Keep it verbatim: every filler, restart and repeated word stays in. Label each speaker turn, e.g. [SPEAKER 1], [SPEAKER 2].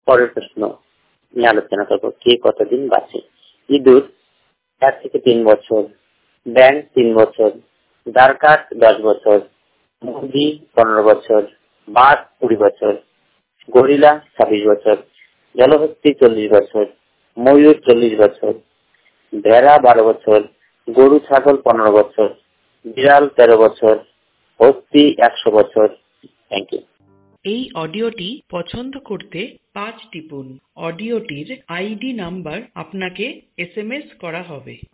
[SPEAKER 1] পরের প্রশ্ন নিয়ে আলোচনা করবো, কে কতদিন বাঁচে? ইঁদুর চার থেকে তিন বছর, ব্যাঙ তিন বছর, দ্বারকাঠ দশ বছর, মুরগি পনেরো বছর, বাঘ কুড়ি বছর, গরিলা ছাব্বিশ বছর, জলহস্তী চল্লিশ বছর, ময়ূর চল্লিশ বছর, ভেড়া বারো বছর, গরু ছাগল পনেরো বছর, বিড়াল তেরো বছর, হস্তি একশো বছর। Thank you.
[SPEAKER 2] এই অডিওটি পছন্দ করতে পাঁচ টিপুন। অডিওটির আইডি নাম্বার আপনাকে এস এম এস করা হবে।